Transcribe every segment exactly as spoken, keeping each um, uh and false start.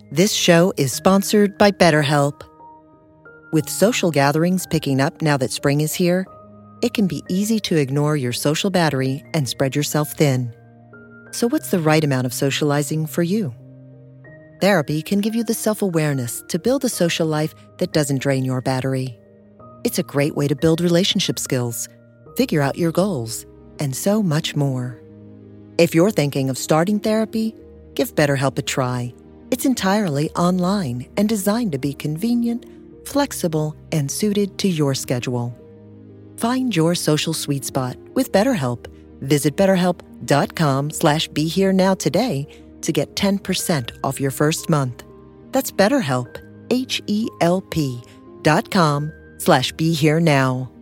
This show is sponsored by BetterHelp. With social gatherings picking up now that spring is here, it can be easy to ignore your social battery and spread yourself thin. So what's the right amount of socializing for you? Therapy can give you the self-awareness to build a social life that doesn't drain your battery. It's a great way to build relationship skills, figure out your goals, and so much more. If you're thinking of starting therapy, give BetterHelp a try. It's entirely online and designed to be convenient, flexible, and suited to your schedule. Find your social sweet spot with BetterHelp. Visit betterhelp.com slash be here now today to get ten percent off your first month. That's BetterHelp, H E L P dot com slash be here now.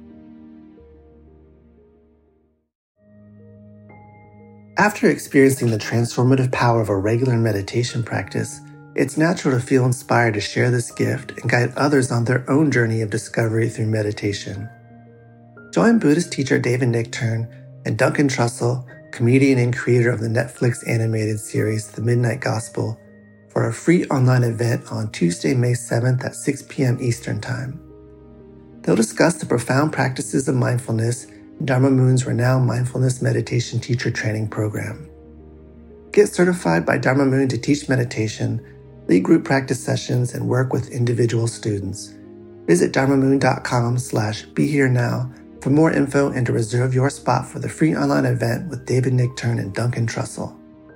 After experiencing the transformative power of a regular meditation practice, it's natural to feel inspired to share this gift and guide others on their own journey of discovery through meditation. Join Buddhist teacher David Nichtern and Duncan Trussell, comedian and creator of the Netflix animated series The Midnight Gospel, for a free online event on Tuesday, May seventh at six p.m. Eastern Time. They'll discuss the profound practices of mindfulness in Dharma Moon's renowned mindfulness meditation teacher training program. Get certified by Dharma Moon to teach meditation, lead group practice sessions, and work with individual students. Visit dharmamoon.com slash be here now for more info and to reserve your spot for the free online event with David Nichtern and Duncan Trussell.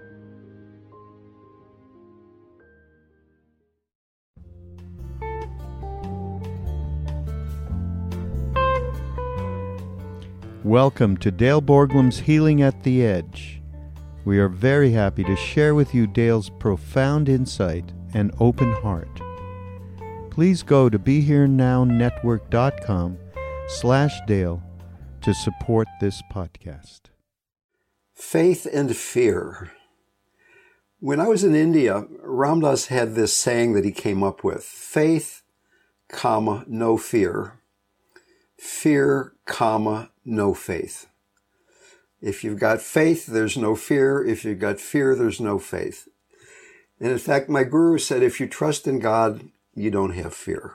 Welcome to Dale Borglum's Healing at the Edge. We are very happy to share with you Dale's profound insight and open heart. Please go to be here now network dot com slash Dale to support this podcast. Faith and fear. When I was in India, Ram Dass had this saying that he came up with: faith, comma, no fear. Fear, comma, no faith. If you've got faith, there's no fear. If you've got fear, there's no faith. And in fact, my guru said, if you trust in God, you don't have fear.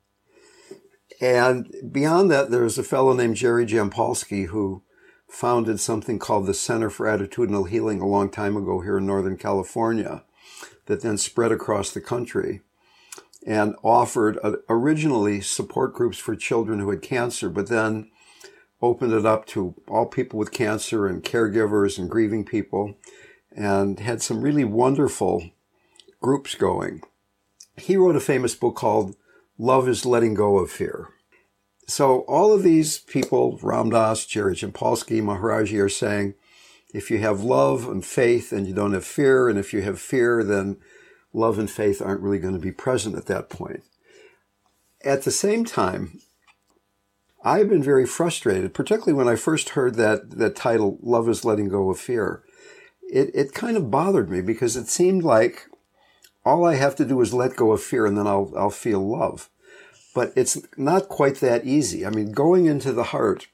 And beyond that, there's a fellow named Jerry Jampolsky who founded something called the Center for Attitudinal Healing a long time ago here in Northern California, that then spread across the country and offered uh, originally support groups for children who had cancer, but then opened it up to all people with cancer and caregivers and grieving people, and had some really wonderful groups going. He wrote a famous book called Love is Letting Go of Fear. So all of these people, Ram Dass, Jerry Jampolsky, Maharaji, are saying, if you have love and faith and you don't have fear, and if you have fear, then love and faith aren't really going to be present at that point. At the same time, I've been very frustrated, particularly when I first heard that, that title, Love is Letting Go of Fear. It, it kind of bothered me because it seemed like all I have to do is let go of fear and then I'll, I'll feel love. But it's not quite that easy. I mean, going into the heart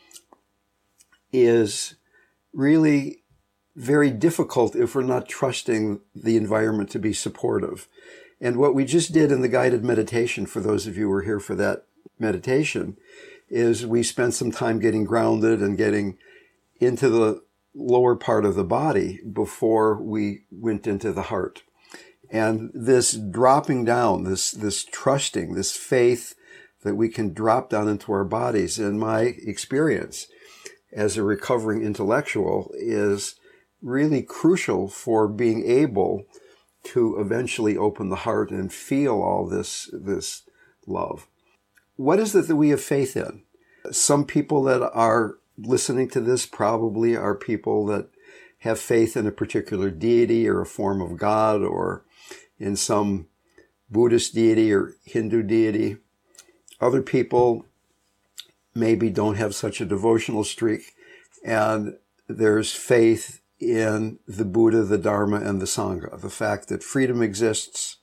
is really very difficult if we're not trusting the environment to be supportive. And what we just did in the guided meditation, for those of you who were here for that meditation, is we spent some time getting grounded and getting into the lower part of the body before we went into the heart. And this dropping down, this, this trusting, this faith that we can drop down into our bodies, in my experience as a recovering intellectual, is really crucial for being able to eventually open the heart and feel all this, this love. What is it that we have faith in? Some people that are listening to this probably are people that have faith in a particular deity or a form of God, or in some Buddhist deity or Hindu deity. Other people maybe don't have such a devotional streak, and there's faith in the Buddha, the Dharma, and the Sangha. The fact that freedom exists,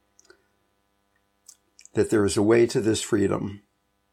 that there is a way to this freedom,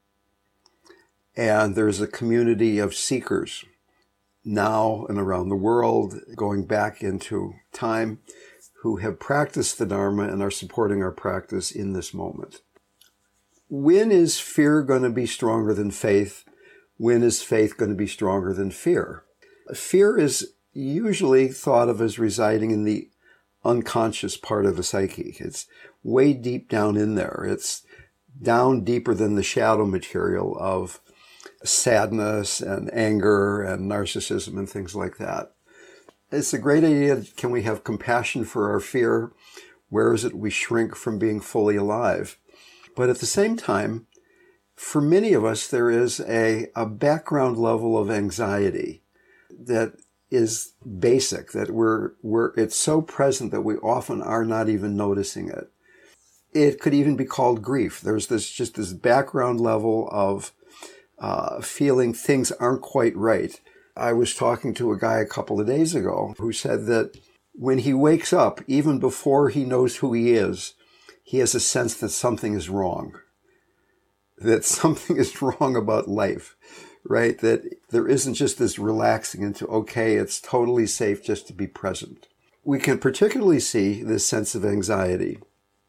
and there's a community of seekers now and around the world, going back into time, who have practiced the Dharma and are supporting our practice in this moment. When is fear going to be stronger than faith? When is faith going to be stronger than fear? Fear is usually thought of as residing in the unconscious part of the psyche. It's way deep down in there. It's down deeper than the shadow material of sadness and anger and narcissism and things like that. It's a great idea. Can we have compassion for our fear? Where is it we shrink from being fully alive? But at the same time, for many of us, there is a, a background level of anxiety that is basic, that we're, we're, it's so present that we often are not even noticing it. It could even be called grief. There's this, just this background level of uh, feeling things aren't quite right. I was talking to a guy a couple of days ago who said that when he wakes up, even before he knows who he is, he has a sense that something is wrong, that something is wrong about life, right? That there isn't just this relaxing into, okay, it's totally safe just to be present. We can particularly see this sense of anxiety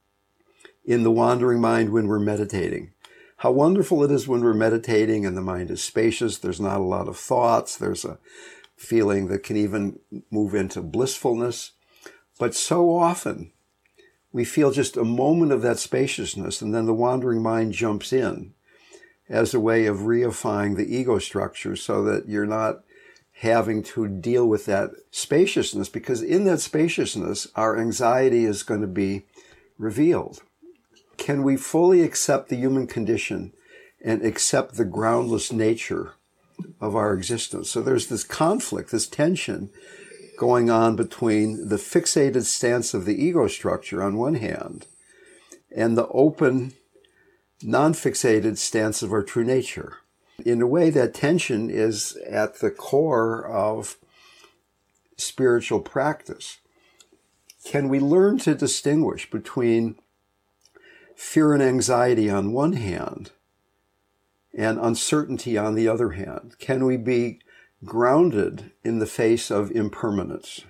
in the wandering mind when we're meditating. How wonderful it is when we're meditating and the mind is spacious. There's not a lot of thoughts. There's a feeling that can even move into blissfulness. But so often we feel just a moment of that spaciousness, and then the wandering mind jumps in as a way of reifying the ego structure so that you're not having to deal with that spaciousness, because in that spaciousness, our anxiety is going to be revealed. Can we fully accept the human condition and accept the groundless nature of our existence? So there's this conflict, this tension going on between the fixated stance of the ego structure on one hand and the open, non-fixated stance of our true nature. In a way, that tension is at the core of spiritual practice. Can we learn to distinguish between fear and anxiety on one hand and uncertainty on the other hand? Can we be grounded in the face of impermanence?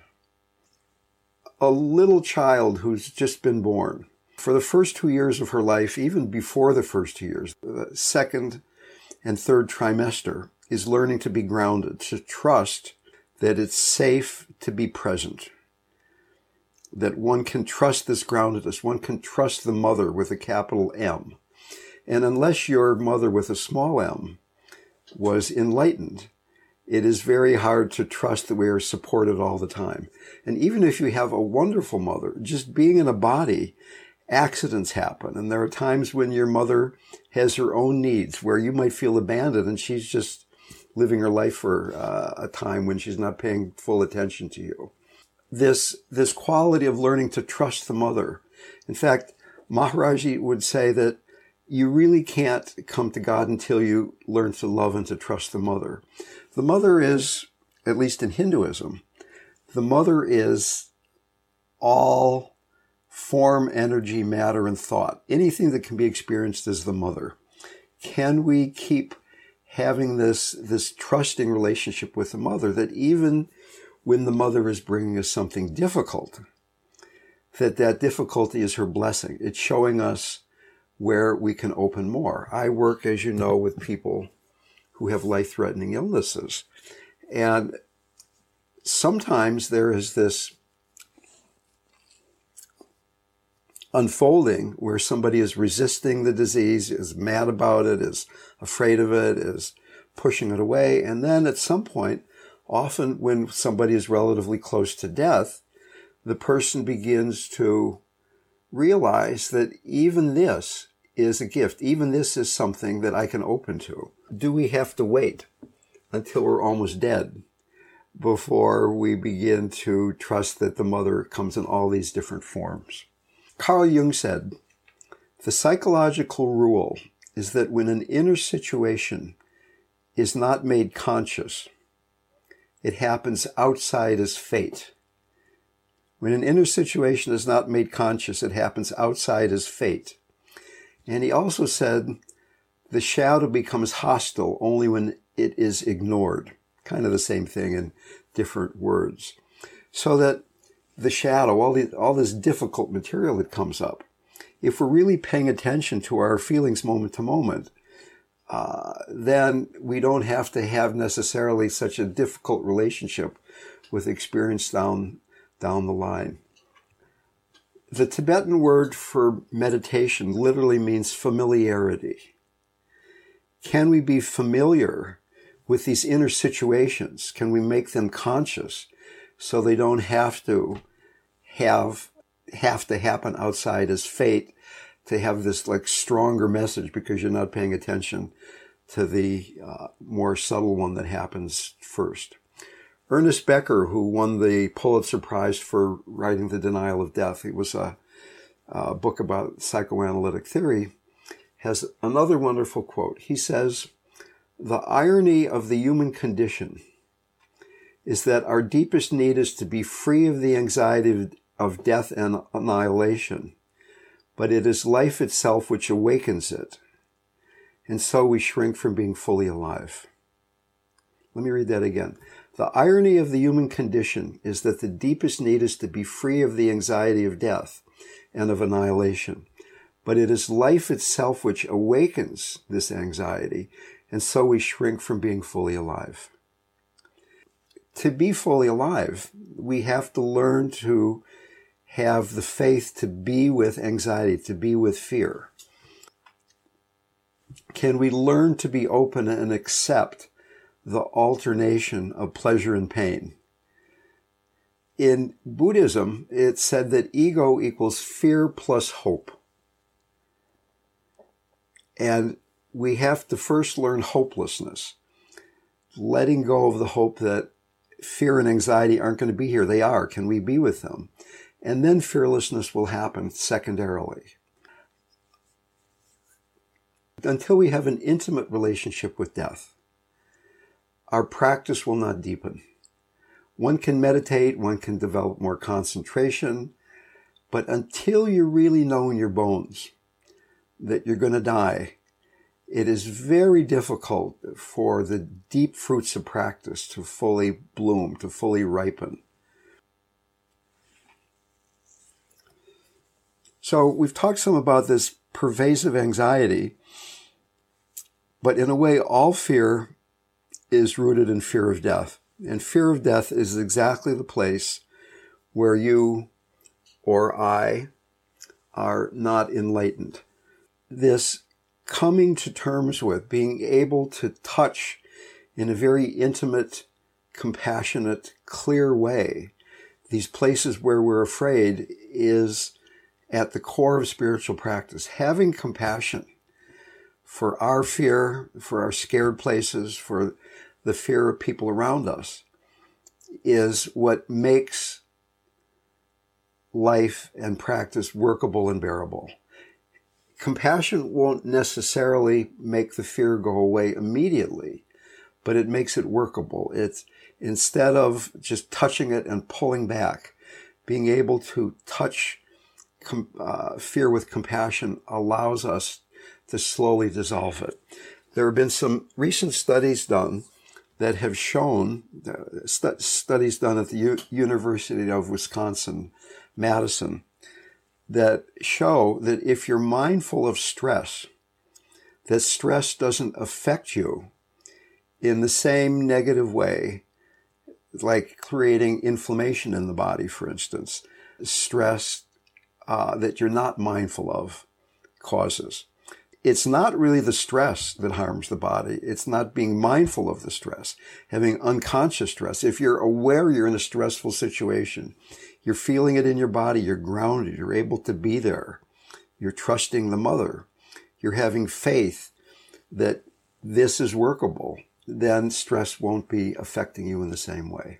A little child who's just been born, for the first two years of her life, even before the first two years, the second and third trimester, is learning to be grounded, to trust that it's safe to be present, that one can trust this groundedness, one can trust the mother with a capital M. And unless your mother with a small m was enlightened, it is very hard to trust that we are supported all the time. And even if you have a wonderful mother, just being in a body, accidents happen. And there are times when your mother has her own needs where you might feel abandoned and she's just living her life for uh, a time when she's not paying full attention to you. This, this quality of learning to trust the mother. In fact, Maharaji would say that you really can't come to God until you learn to love and to trust the mother. The mother is, at least in Hinduism, the mother is all form, energy, matter, and thought. Anything that can be experienced is the mother. Can we keep having this, this trusting relationship with the mother, that even when the mother is bringing us something difficult, that that difficulty is her blessing? It's showing us where we can open more. I work, as you know, with people who have life-threatening illnesses. And sometimes there is this unfolding where somebody is resisting the disease, is mad about it, is afraid of it, is pushing it away. And then at some point, often when somebody is relatively close to death, the person begins to realize that even this is a gift. Even this is something that I can open to. Do we have to wait until we're almost dead before we begin to trust that the mother comes in all these different forms? Carl Jung said, the psychological rule is that when an inner situation is not made conscious, it happens outside as fate. When an inner situation is not made conscious, it happens outside as fate. And he also said, the shadow becomes hostile only when it is ignored. Kind of the same thing in different words. So that the shadow, all the, all this difficult material that comes up, if we're really paying attention to our feelings moment to moment, uh, then we don't have to have necessarily such a difficult relationship with experience down, down the line. The Tibetan word for meditation literally means familiarity. Can we be familiar with these inner situations? Can we make them conscious so they don't have to have have to happen outside as fate to have this like stronger message because you're not paying attention to the uh, more subtle one that happens first? Ernest Becker, who won the Pulitzer Prize for writing The Denial of Death, it was a, a book about psychoanalytic theory, has another wonderful quote. He says, "The irony of the human condition is that our deepest need is to be free of the anxiety of death and annihilation, but it is life itself which awakens it, and so we shrink from being fully alive." Let me read that again. "The irony of the human condition is that the deepest need is to be free of the anxiety of death and of annihilation, but it is life itself which awakens this anxiety, and so we shrink from being fully alive." To be fully alive, we have to learn to have the faith to be with anxiety, to be with fear. Can we learn to be open and accept the alternation of pleasure and pain? In Buddhism, it's said that ego equals fear plus hope. And we have to first learn hopelessness, letting go of the hope that fear and anxiety aren't going to be here. They are. Can we be with them? And then fearlessness will happen secondarily. Until we have an intimate relationship with death, our practice will not deepen. One can meditate, one can develop more concentration, but until you really know in your bones that you're going to die, it is very difficult for the deep fruits of practice to fully bloom, to fully ripen. So we've talked some about this pervasive anxiety, but in a way, all fear is rooted in fear of death. And fear of death is exactly the place where you or I are not enlightened. This coming to terms with, being able to touch in a very intimate, compassionate, clear way these places where we're afraid is at the core of spiritual practice. Having compassion for our fear, for our scared places, for the fear of people around us is what makes life and practice workable and bearable. Compassion won't necessarily make the fear go away immediately, but it makes it workable. It's instead of just touching it and pulling back, being able to touch com- uh, fear with compassion allows us to slowly dissolve it. There have been some recent studies done that have shown, uh, stu- studies done at the U- University of Wisconsin, Madison, that show that if you're mindful of stress, that stress doesn't affect you in the same negative way, like creating inflammation in the body, for instance. Stress uh, that you're not mindful of causes. It's not really the stress that harms the body. It's not being mindful of the stress, having unconscious stress. If you're aware you're in a stressful situation, you're feeling it in your body, you're grounded, you're able to be there, you're trusting the mother, you're having faith that this is workable, then stress won't be affecting you in the same way.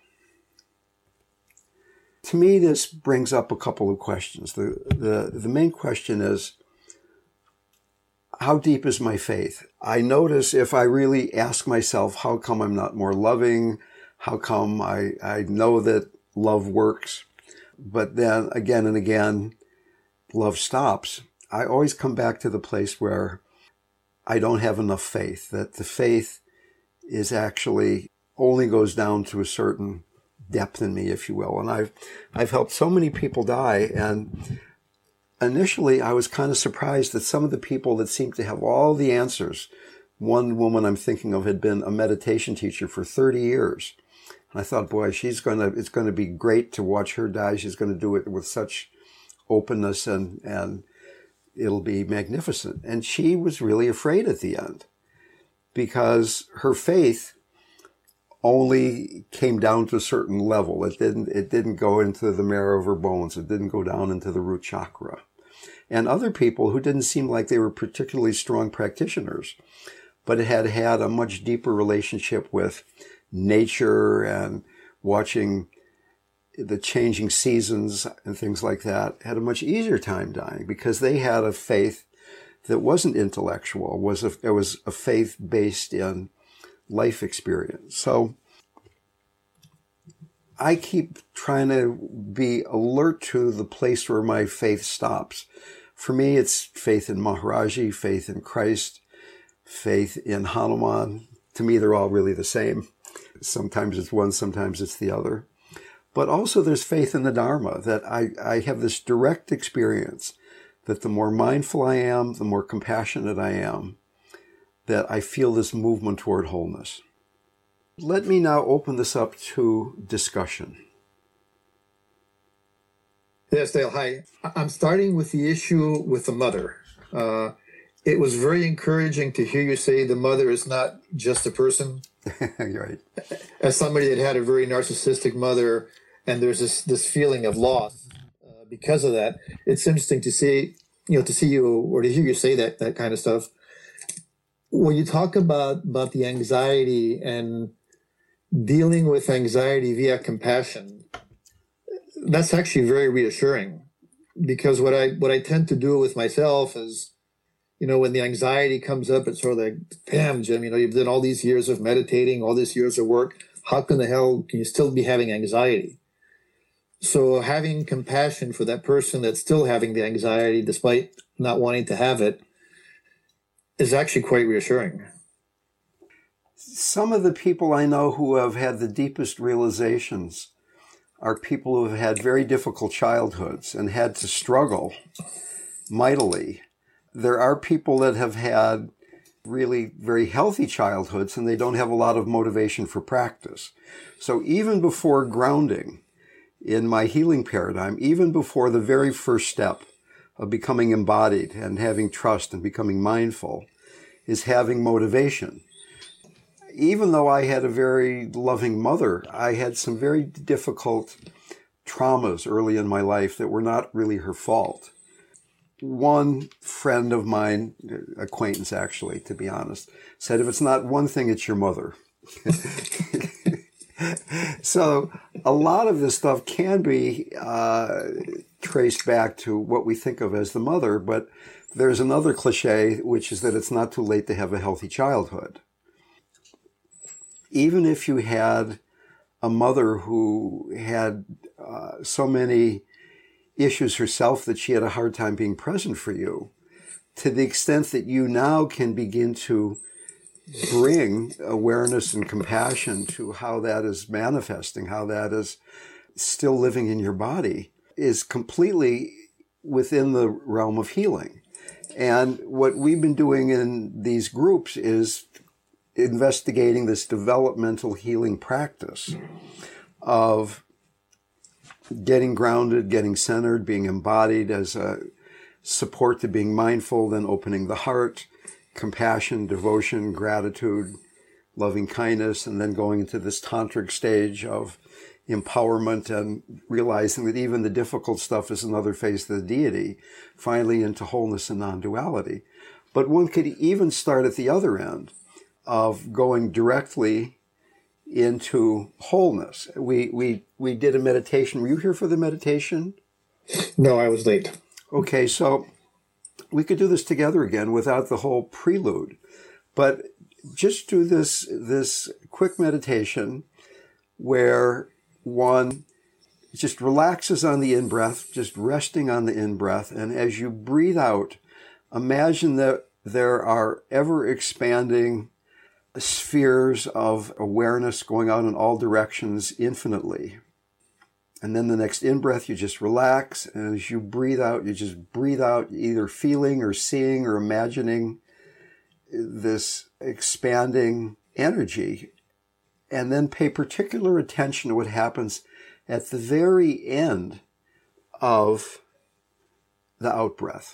To me, this brings up a couple of questions. The, the, the main question is, how deep is my faith? I notice if I really ask myself, how come I'm not more loving? How come I, I know that love works, but then again and again, love stops. I always come back to the place where I don't have enough faith, that the faith is actually only goes down to a certain depth in me, if you will. And I've, I've helped so many people die. And initially I was kind of surprised that some of the people that seemed to have all the answers, one woman I'm thinking of had been a meditation teacher for thirty years. And I thought, boy, she's going to, it's going to be great to watch her die. She's going to do it with such openness and, and it'll be magnificent. And she was really afraid at the end because her faith only came down to a certain level. It didn't, it didn't go into the marrow of her bones. It didn't go down into the root chakra. And other people who didn't seem like they were particularly strong practitioners, but had had a much deeper relationship with nature and watching the changing seasons and things like that, had a much easier time dying because they had a faith that wasn't intellectual. Was a, it was a faith based in life experience. So I keep trying to be alert to the place where my faith stops. For me, it's faith in Maharaji, faith in Christ, faith in Hanuman. To me, they're all really the same. Sometimes it's one, sometimes it's the other. But also there's faith in the Dharma, that I, I have this direct experience that the more mindful I am, the more compassionate I am, that I feel this movement toward wholeness. Let me now open this up to discussion. Yes, Dale, hi. I'm starting with the issue with the mother. Uh, it was very encouraging to hear you say the mother is not just a person. You're right. As somebody that had a very narcissistic mother, and there's this, this feeling of loss uh, because of that, it's interesting to see, you know, to see you or to hear you say that, that kind of stuff. When you talk about, about the anxiety and dealing with anxiety via compassion, that's actually very reassuring, because what I what I tend to do with myself is, you know, when the anxiety comes up, it's sort of like, damn, Jim, you know, you've done all these years of meditating, all these years of work. How can the hell can you still be having anxiety? So having compassion for that person that's still having the anxiety despite not wanting to have it is actually quite reassuring. Some of the people I know who have had the deepest realizations are people who have had very difficult childhoods and had to struggle mightily. There are people that have had really very healthy childhoods and they don't have a lot of motivation for practice. So even before grounding in my healing paradigm, even before the very first step of becoming embodied and having trust and becoming mindful, is having motivation. Even though I had a very loving mother, I had some very difficult traumas early in my life that were not really her fault. One friend of mine, acquaintance actually, to be honest, said, if it's not one thing, it's your mother. So a lot of this stuff can be uh, traced back to what we think of as the mother, but there's another cliche, which is that it's not too late to have a healthy childhood. Even if you had a mother who had uh, so many issues herself that she had a hard time being present for you, to the extent that you now can begin to bring awareness and compassion to how that is manifesting, how that is still living in your body, is completely within the realm of healing. And what we've been doing in these groups is investigating this developmental healing practice of getting grounded, getting centered, being embodied as a support to being mindful, then opening the heart, compassion, devotion, gratitude, loving kindness, and then going into this tantric stage of empowerment and realizing that even the difficult stuff is another face of the deity, finally into wholeness and non-duality. But one could even start at the other end of going directly into wholeness. We we we did a meditation. Were you here for the meditation? No, I was late. Okay, so we could do this together again without the whole prelude. But just do this this quick meditation where one just relaxes on the in-breath, just resting on the in-breath. And as you breathe out, imagine that there are ever-expanding spheres of awareness going out in all directions infinitely. And then the next in-breath, you just relax. And as you breathe out, you just breathe out, either feeling or seeing or imagining this expanding energy. And then pay particular attention to what happens at the very end of the out-breath.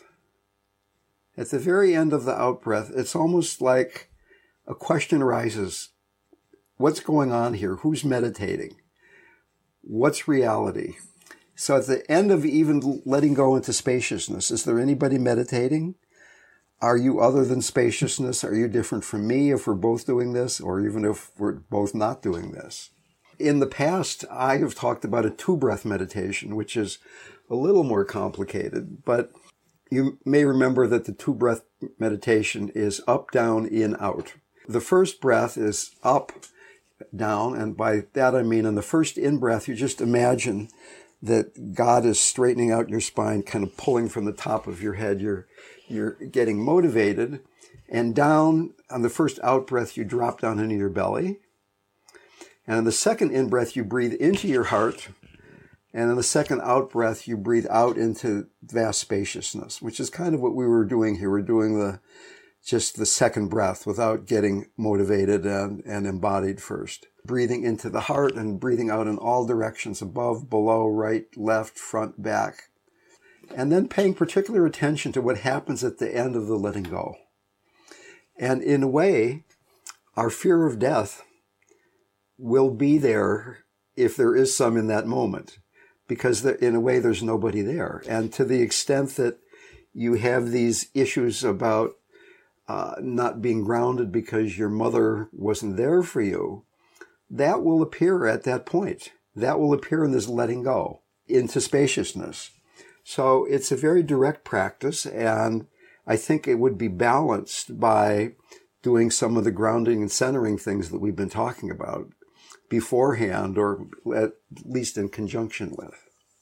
At the very end of the out-breath, it's almost like a question arises. What's going on here? Who's meditating? What's reality? So at the end of even letting go into spaciousness, is there anybody meditating? Are you other than spaciousness? Are you different from me if we're both doing this, or even if we're both not doing this? In the past, I have talked about a two-breath meditation, which is a little more complicated, but you may remember that the two-breath meditation is up, down, in, out. The first breath is up, down, and by that I mean in the first in-breath, you just imagine that God is straightening out your spine, kind of pulling from the top of your head. You're, you're getting motivated. And down, on the first out-breath, you drop down into your belly. And on the second in-breath, you breathe into your heart. And on the second out-breath, you breathe out into vast spaciousness, which is kind of what we were doing here. We're doing the just the second breath without getting motivated and, and embodied first. Breathing into the heart and breathing out in all directions, above, below, right, left, front, back. And then paying particular attention to what happens at the end of the letting go. And in a way, our fear of death will be there if there is some in that moment, because there, in a way there's nobody there. And to the extent that you have these issues about uh, not being grounded because your mother wasn't there for you, that will appear at that point. That will appear in this letting go into spaciousness. So it's a very direct practice, and I think it would be balanced by doing some of the grounding and centering things that we've been talking about beforehand, or at least in conjunction with.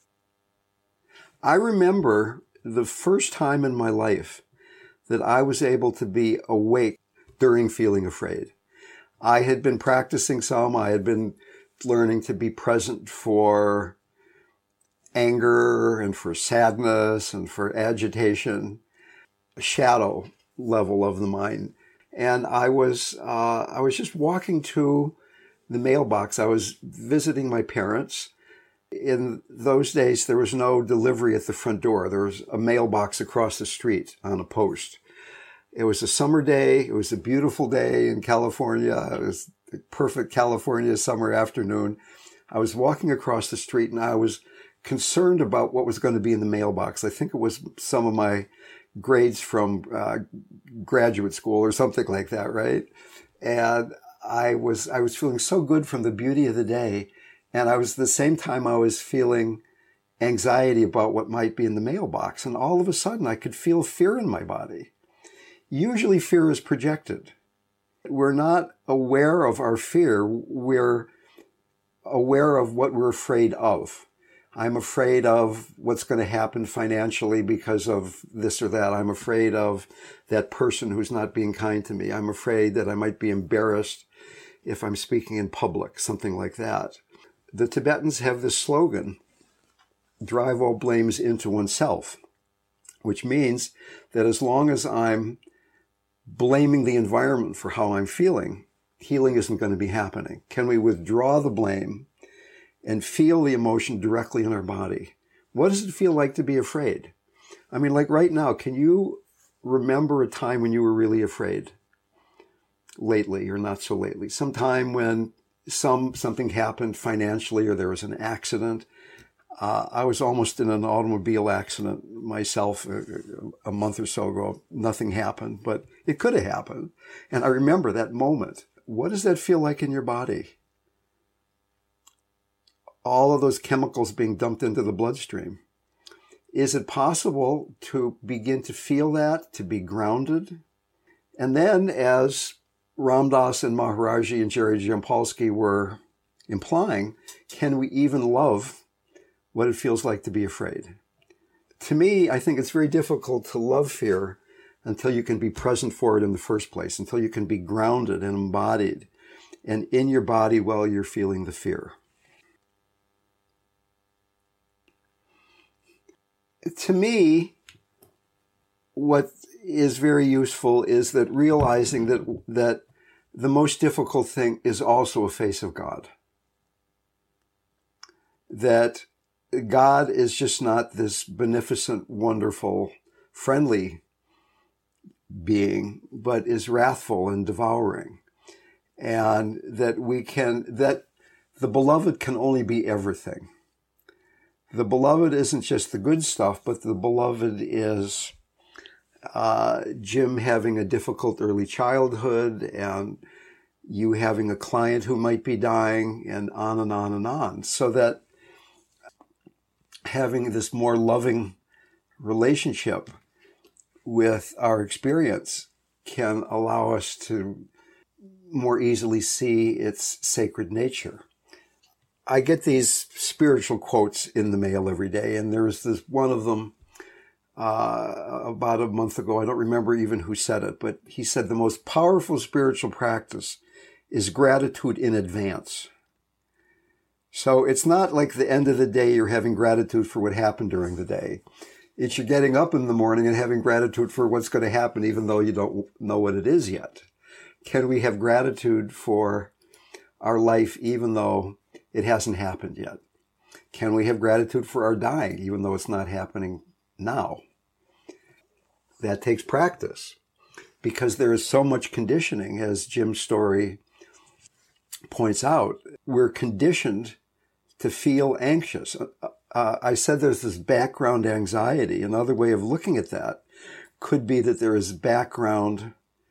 I remember the first time in my life that I was able to be awake during feeling afraid. I had been practicing some. I had been learning to be present for anger and for sadness and for agitation, a shadow level of the mind. And I was uh, I was just walking to the mailbox. I was visiting my parents. In those days, there was no delivery at the front door. There was a mailbox across the street on a post. It was a summer day. It was a beautiful day in California. It was a perfect California summer afternoon. I was walking across the street, and I was concerned about what was going to be in the mailbox. I think it was some of my grades from uh, graduate school or something like that, right? And I was I was feeling so good from the beauty of the day, and I was at the same time I was feeling anxiety about what might be in the mailbox. And all of a sudden, I could feel fear in my body. Usually, fear is projected. We're not aware of our fear. We're aware of what we're afraid of. I'm afraid of what's going to happen financially because of this or that. I'm afraid of that person who's not being kind to me. I'm afraid that I might be embarrassed if I'm speaking in public, something like that. The Tibetans have this slogan, drive all blames into oneself, which means that as long as I'm blaming the environment for how I'm feeling, healing isn't going to be happening. Can we withdraw the blame and feel the emotion directly in our body? What does it feel like to be afraid? I mean, like right now, can you remember a time when you were really afraid? Lately or not so lately. Sometime when some something happened financially, or there was an accident. Uh, I was almost in an automobile accident myself a, a month or so ago. Nothing happened, but it could have happened. And I remember that moment. What does that feel like in your body? All of those chemicals being dumped into the bloodstream. Is it possible to begin to feel that, to be grounded? And then, as Ram Dass and Maharaji and Jerry Jampolsky were implying, can we even love what it feels like to be afraid? To me, I think it's very difficult to love fear until you can be present for it in the first place, until you can be grounded and embodied and in your body while you're feeling the fear. to me, what is very useful is that realizing that that the most difficult thing is also a face of God. That God is just not this beneficent, wonderful, friendly being, but is wrathful and devouring. And that we can, that the beloved can only be everything. The beloved isn't just the good stuff, but the beloved is uh, Jim having a difficult early childhood and you having a client who might be dying and on and on and on. So that having this more loving relationship with our experience can allow us to more easily see its sacred nature. I get these spiritual quotes in the mail every day, and there's this one of them uh, about a month ago. I don't remember even who said it, but he said the most powerful spiritual practice is gratitude in advance. So it's not like the end of the day you're having gratitude for what happened during the day. It's you're getting up in the morning and having gratitude for what's going to happen, even though you don't know what it is yet. Can we have gratitude for our life even though it hasn't happened yet? Can we have gratitude for our dying even though it's not happening now? That takes practice because there is so much conditioning, as Jim's story points out. We're conditioned to feel anxious. Uh, I said there's this background anxiety. Another way of looking at that could be that there is background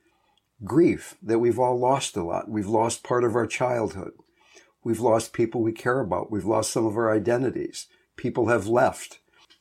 grief, that we've all lost a lot. We've lost part of our childhood. We've lost people we care about. We've lost some of our identities. People have left.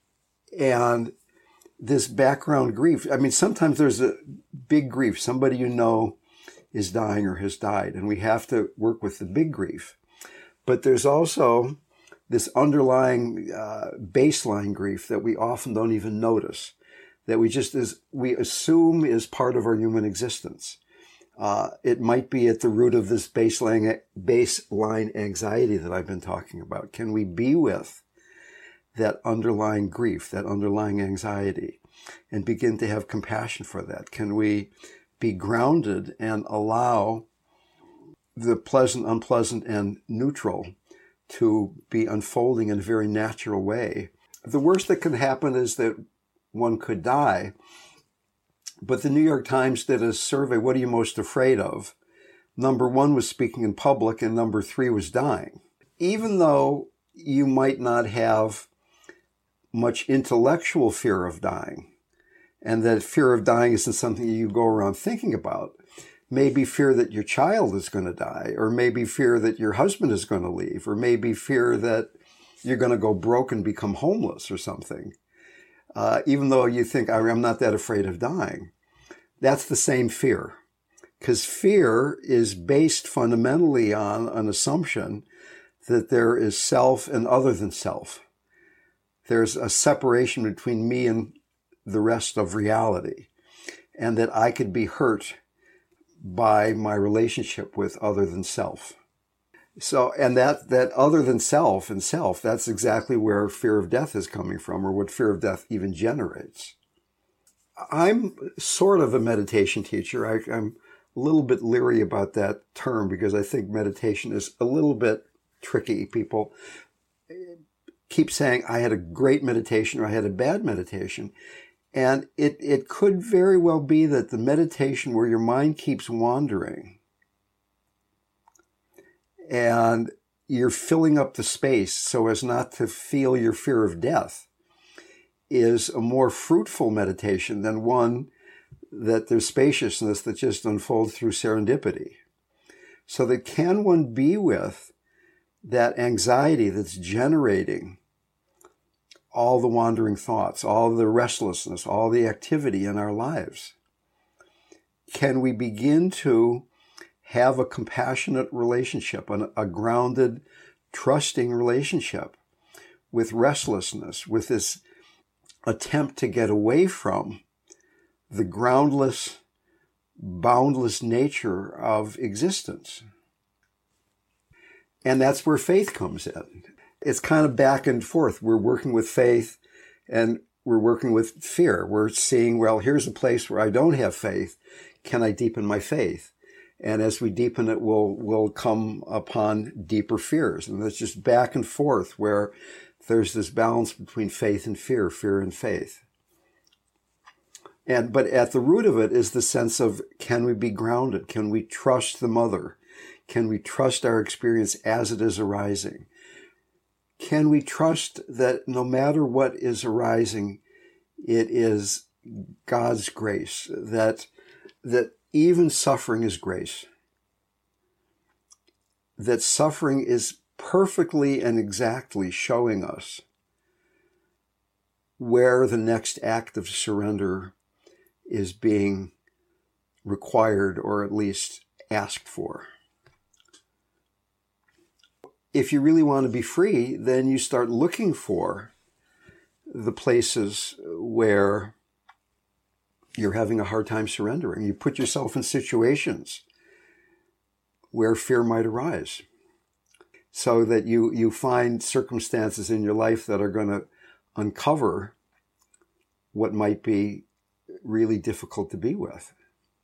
And this background grief, I mean, sometimes there's a big grief. Somebody you know is dying or has died, and we have to work with the big grief. But there's also this underlying uh, baseline grief that we often don't even notice, that we just is we assume is part of our human existence. Uh, it might be at the root of this baseline baseline anxiety that I've been talking about. Can we be with that underlying grief, that underlying anxiety, and begin to have compassion for that? Can we be grounded and allow the pleasant, unpleasant, and neutral to be unfolding in a very natural way? The worst that can happen is that one could die. But the New York Times did a survey, what are you most afraid of? Number one was speaking in public, and number three was dying. Even though you might not have much intellectual fear of dying, and that fear of dying isn't something you go around thinking about, maybe fear that your child is going to die, or maybe fear that your husband is going to leave, or maybe fear that you're going to go broke and become homeless or something. Uh, even though you think, I'm not that afraid of dying. That's the same fear. Because fear is based fundamentally on an assumption that there is self and other than self. There's a separation between me and the rest of reality, and that I could be hurt by my relationship with other than self. So, and that, that other than self and self, that's exactly where fear of death is coming from, or what fear of death even generates. I'm sort of a meditation teacher. I, I'm a little bit leery about that term because I think meditation is a little bit tricky. People keep saying, I had a great meditation or I had a bad meditation. And it, it could very well be that the meditation where your mind keeps wandering and you're filling up the space so as not to feel your fear of death is a more fruitful meditation than one that there's spaciousness that just unfolds through serendipity. So that can one be with that anxiety that's generating all the wandering thoughts, all the restlessness, all the activity in our lives? Can we begin to have a compassionate relationship, a grounded, trusting relationship with restlessness, with this attempt to get away from the groundless, boundless nature of existence? And that's where faith comes in. It's kind of back and forth. We're working with faith, and we're working with fear. We're seeing, well, here's a place where I don't have faith. Can I deepen my faith? And as we deepen it, we'll, we'll come upon deeper fears. And it's just back and forth where there's this balance between faith and fear, fear and faith. And, but at the root of it is the sense of, can we be grounded? Can we trust the mother? Can we trust our experience as it is arising? Can we trust that no matter what is arising, it is God's grace, that, that even suffering is grace, that suffering is perfectly and exactly showing us where the next act of surrender is being required or at least asked for. If you really want to be free, then you start looking for the places where you're having a hard time surrendering. You put yourself in situations where fear might arise so that you, you find circumstances in your life that are going to uncover what might be really difficult to be with.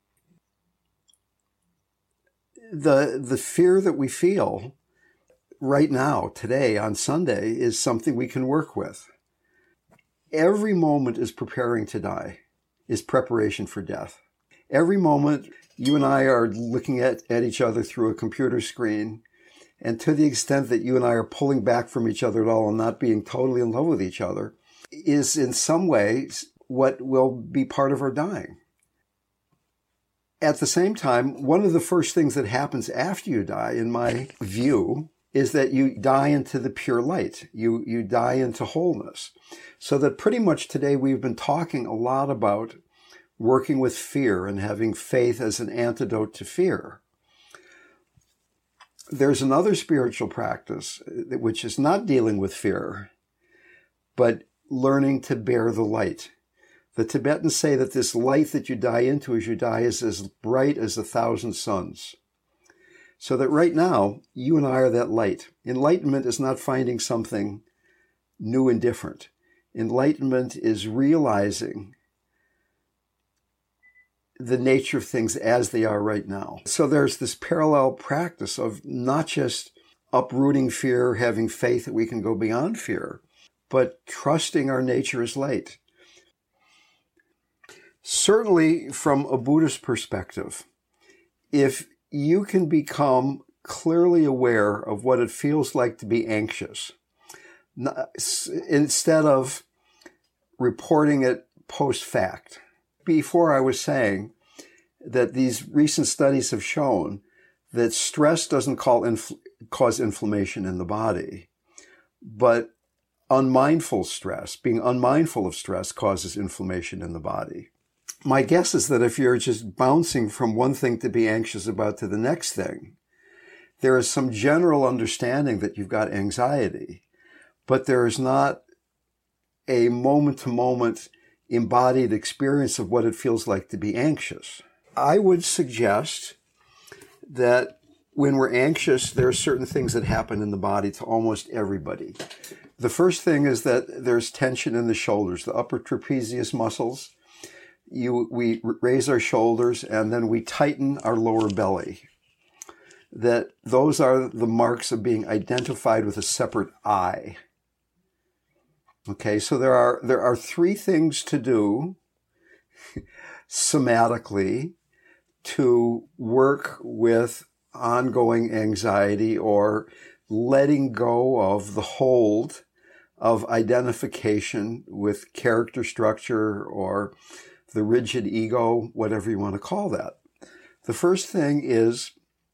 The, the fear that we feel right now, today, on Sunday, is something we can work with. Every moment is preparing to die, is preparation for death. Every moment, you and I are looking at, at each other through a computer screen, and to the extent that you and I are pulling back from each other at all and not being totally in love with each other, is in some ways what will be part of our dying. At the same time, one of the first things that happens after you die, in my view, is that you die into the pure light. You, you die into wholeness. So that pretty much today we've been talking a lot about working with fear and having faith as an antidote to fear. There's another spiritual practice which is not dealing with fear, but learning to bear the light. The Tibetans say that this light that you die into as you die is as bright as a thousand suns. So that right now, you and I are that light. Enlightenment is not finding something new and different. Enlightenment is realizing the nature of things as they are right now. So there's this parallel practice of not just uprooting fear, having faith that we can go beyond fear, but trusting our nature as light. Certainly, from a Buddhist perspective, if you can become clearly aware of what it feels like to be anxious, instead of reporting it post fact. Before I was saying that these recent studies have shown that stress doesn't call infl- cause inflammation in the body, but unmindful stress, being unmindful of stress, causes inflammation in the body. My guess is that if you're just bouncing from one thing to be anxious about to the next thing, there is some general understanding that you've got anxiety, but there is not a moment-to-moment embodied experience of what it feels like to be anxious. I would suggest that when we're anxious, there are certain things that happen in the body to almost everybody. The first thing is that there's tension in the shoulders, the upper trapezius muscles. You, we raise our shoulders and then we tighten our lower belly. That those are the marks of being identified with a separate I. Okay, so there are, there are three things to do somatically to work with ongoing anxiety or letting go of the hold of identification with character structure or the rigid ego, whatever you want to call that. The first thing is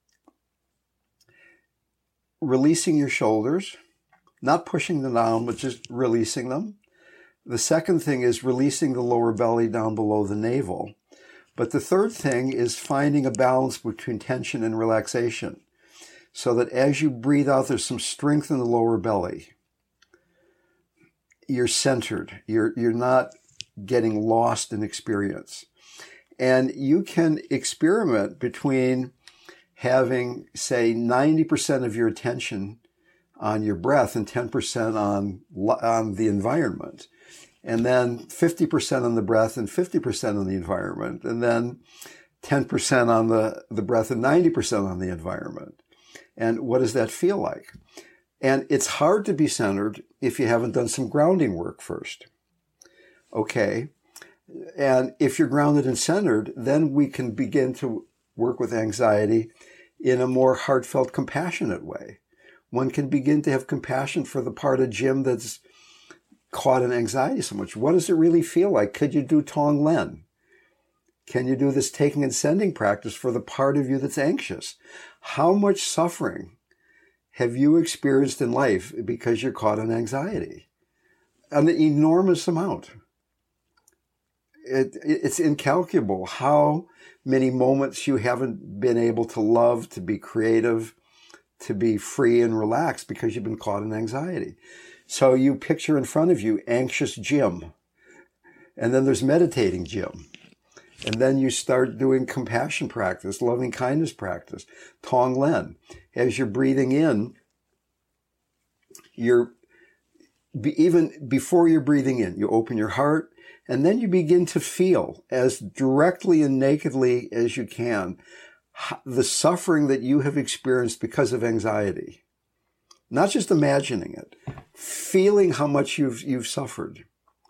releasing your shoulders, not pushing them down, but just releasing them. The second thing is releasing the lower belly down below the navel. But the third thing is finding a balance between tension and relaxation so that as you breathe out, there's some strength in the lower belly. You're centered. You're, you're not getting lost in experience. And you can experiment between having, say, ninety percent of your attention on your breath and ten percent on, on the environment. and then fifty percent on the breath and fifty percent on the environment, and then ten percent on the, the breath and ninety percent on the environment. And what does that feel like? And it's hard to be centered if you haven't done some grounding work first. Okay. And if you're grounded and centered, then we can begin to work with anxiety in a more heartfelt, compassionate way. One can begin to have compassion for the part of Jim that's caught in anxiety so much. What does it really feel like? Could you do Tonglen? Can you do this taking and sending practice for the part of you that's anxious? How much suffering have you experienced in life because you're caught in anxiety? An enormous amount. It, it's incalculable how many moments you haven't been able to love, to be creative, to be free and relaxed because you've been caught in anxiety. So you picture in front of you anxious Jim, and then there's meditating Jim. And then you start doing compassion practice, loving kindness practice, Tonglen. As you're breathing in, you're even before you're breathing in, you open your heart, and then you begin to feel as directly and nakedly as you can the suffering that you have experienced because of anxiety. Not just imagining it, feeling how much you've you've suffered.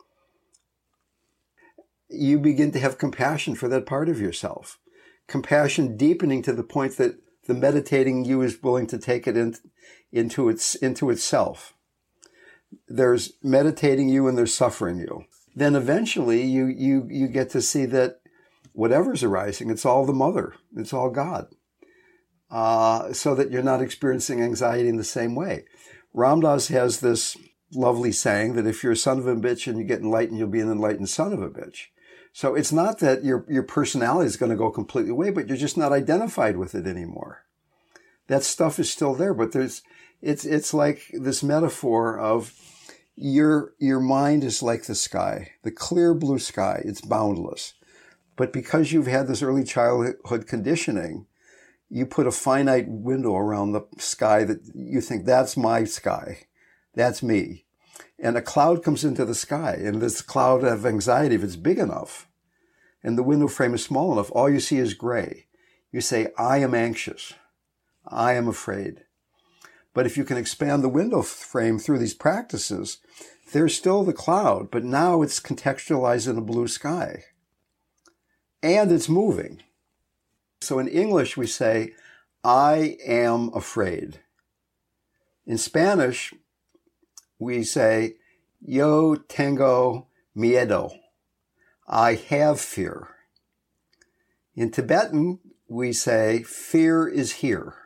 You begin to have compassion for that part of yourself. Compassion deepening to the point that the meditating you is willing to take it in, into its into itself. There's meditating you and there's suffering you. Then eventually you you you get to see that whatever's arising, it's all the mother, it's all God. Uh, so that you're not experiencing anxiety in the same way. Ram Dass has this lovely saying that if you're a son of a bitch and you get enlightened, you'll be an enlightened son of a bitch. So it's not that your your personality is going to go completely away, but you're just not identified with it anymore. That stuff is still there, but there's it's it's like this metaphor of your your mind is like the sky, the clear blue sky. It's boundless. But because you've had this early childhood conditioning, you put a finite window around the sky that you think that's my sky. That's me. And a cloud comes into the sky, and this cloud of anxiety, if it's big enough, and the window frame is small enough, all you see is gray. You say, I am anxious. I am afraid. But if you can expand the window frame through these practices, there's still the cloud, but now it's contextualized in a blue sky. And it's moving. So in English, we say, I am afraid. In Spanish, we say, yo tengo miedo. I have fear. In Tibetan, we say, fear is here.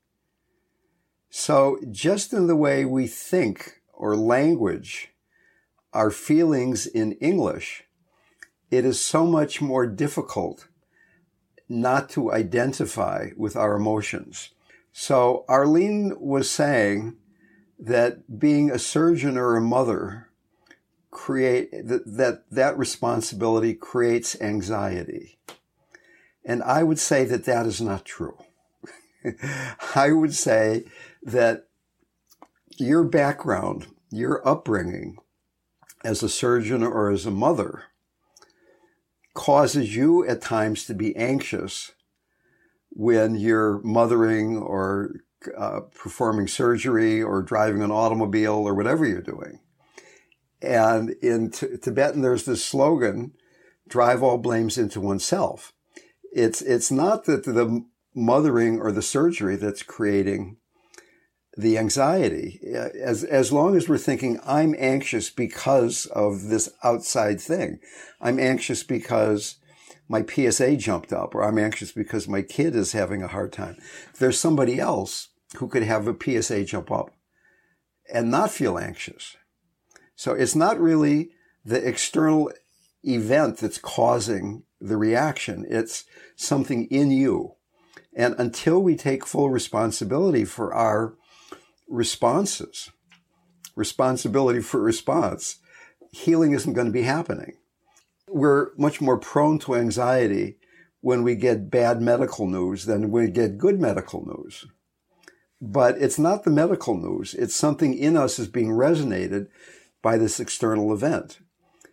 So just in the way we think or language our feelings in English, it is so much more difficult not to identify with our emotions. So Arlene was saying that being a surgeon or a mother create that, that that responsibility creates anxiety. And I would say that that is not true. I would say that your background, your upbringing as a surgeon or as a mother causes you at times to be anxious when you're mothering or uh, performing surgery or driving an automobile or whatever you're doing. And in t- Tibetan, there's this slogan, drive all blames into oneself. It's, it's not that the mothering or the surgery that's creating the anxiety. As, as long as we're thinking, I'm anxious because of this outside thing. I'm anxious because my P S A jumped up, or I'm anxious because my kid is having a hard time. There's somebody else who could have a P S A jump up and not feel anxious. So it's not really the external event that's causing the reaction. It's something in you. And until we take full responsibility for our responses, responsibility for response, healing isn't going to be happening. We're much more prone to anxiety when we get bad medical news than when we get good medical news. But it's not the medical news. It's something in us is being resonated by this external event.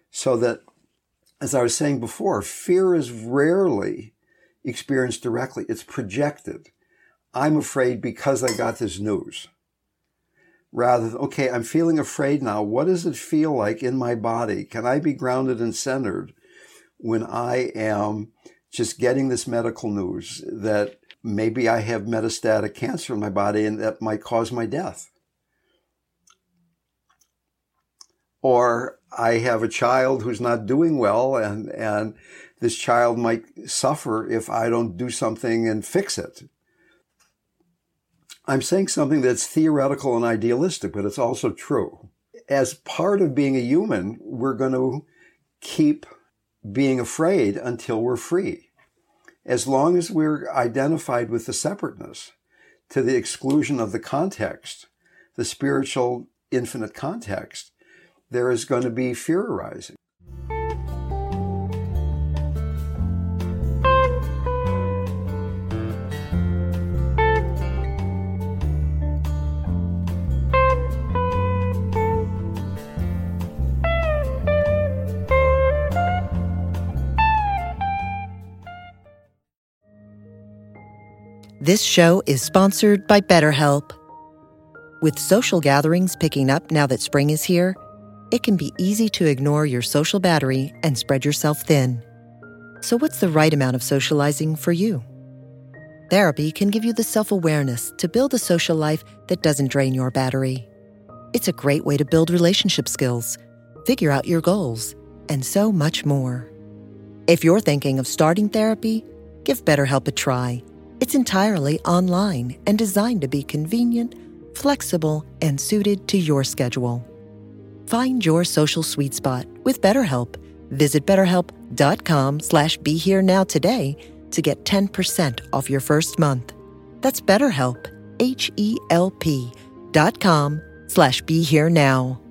So that, as I was saying before, fear is rarely experienced directly. It's projected. I'm afraid because I got this news. Rather than, okay, I'm feeling afraid now. What does it feel like in my body? Can I be grounded and centered when I am just getting this medical news that maybe I have metastatic cancer in my body and that might cause my death? Or I have a child who's not doing well, and, and this child might suffer if I don't do something and fix it. I'm saying something that's theoretical and idealistic, but it's also true. As part of being a human, we're going to keep being afraid until we're free. As long as we're identified with the separateness to the exclusion of the context, the spiritual infinite context, there is going to be fear arising. This show is sponsored by BetterHelp. With social gatherings picking up now that spring is here, it can be easy to ignore your social battery and spread yourself thin. So what's the right amount of socializing for you? Therapy can give you the self-awareness to build a social life that doesn't drain your battery. It's a great way to build relationship skills, figure out your goals, and so much more. If you're thinking of starting therapy, give BetterHelp a try. It's entirely online and designed to be convenient, flexible, and suited to your schedule. Find your social sweet spot with BetterHelp. Visit betterhelp.com slash be here now today to get ten percent off your first month. That's BetterHelp, H E L P dot com slash be here now.